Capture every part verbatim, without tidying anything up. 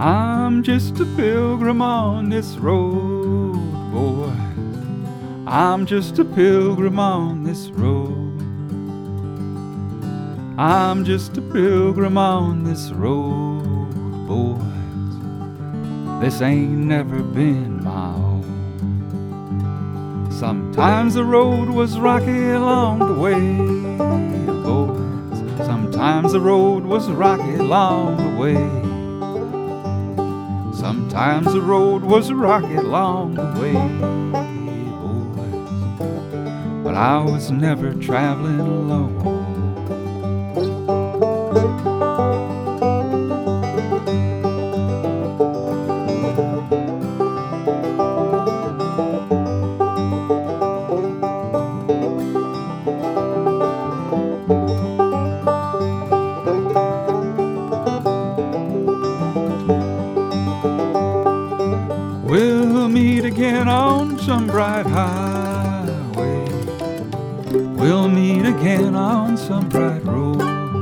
I'm just a pilgrim on this road, boys. I'm just a pilgrim on this road. I'm just a pilgrim on this road, boys. This ain't never been my home. Sometimes the road was rocky along the way, boys. Sometimes the road was rocky along the way. Sometimes the road was rocky along the way, boys. But I was never traveling alone. We'll meet again on some bright highway. We'll meet again on some bright road.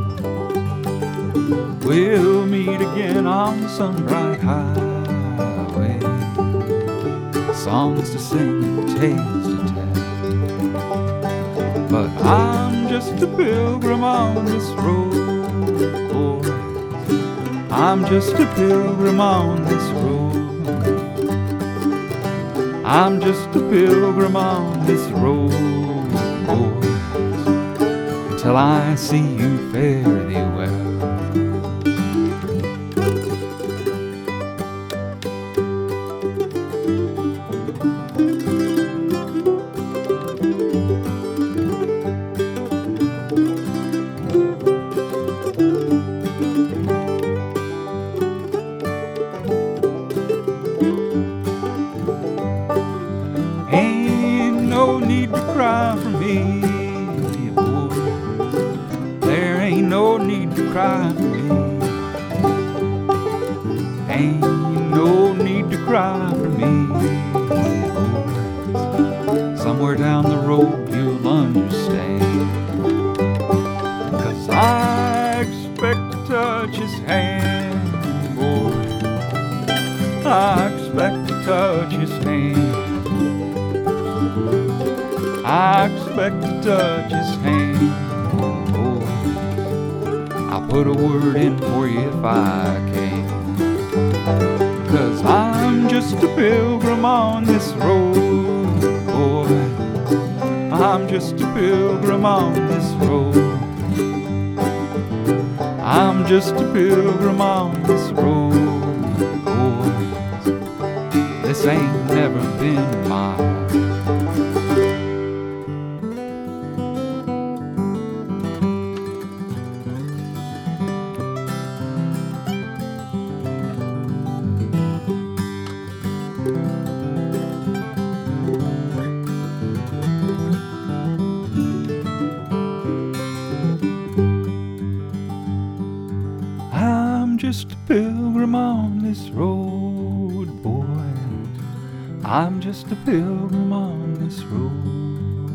We'll meet again on some bright highway. Songs to sing and tales to tell. But I'm just a pilgrim on this road, boys. I'm just a pilgrim on this road. I'm just a pilgrim on this road, boys, till I see you fare thee well. Ain't no need to cry for me, boy. There ain't no need to cry for me. Ain't no need to cry for me, boy. Somewhere down the road you'll understand. 'Cause I expect to touch his hand, boy. I expect to touch his hand. I expect to touch his hand, boys. I'll put a word in for you if I can. 'Cause I'm just a pilgrim on this road, boy. I'm just a pilgrim on this road. I'm just a pilgrim on this road, boys. This ain't never been my home. I'm just a pilgrim on this road, boy. I'm just a pilgrim on this road.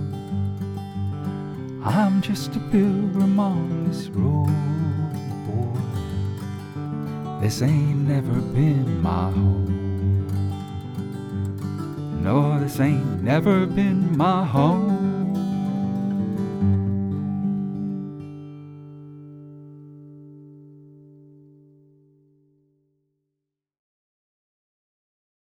I'm just a pilgrim on this road, boy. This ain't never been my home. No, this ain't never been my home.